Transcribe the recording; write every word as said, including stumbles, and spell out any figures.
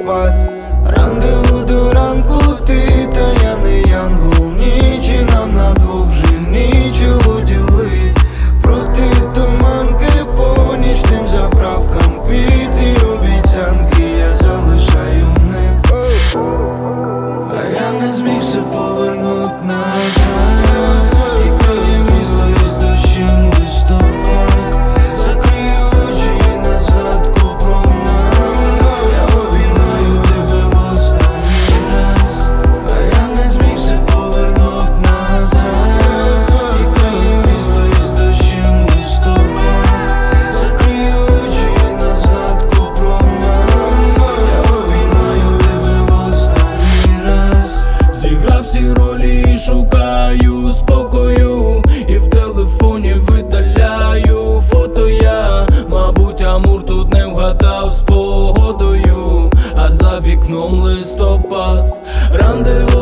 листопад. Рандеву до ранку, ти та я не янгол. Нічі нам на двох вже нічого ділить. Проти туманки по нічним заправкам. Квіти, обіцянки я залишаю в них. А я не змігся повернуть назад. Тікає місто із дощем листопад. Закрию очі на згадку про нас. Я обіймаю тебе в останній раз. А я не змігся повернуть назад. Тікає місто із дощем листопад. Закрию очі на згадку про нас. Я обіймаю тебе в останній раз. Зіграв всі ролі і шукаю спокою, і в телефоні видаляю фото я. Мабуть, Амур тут не вгадав з погодою, а за вікном листопад. Рандеву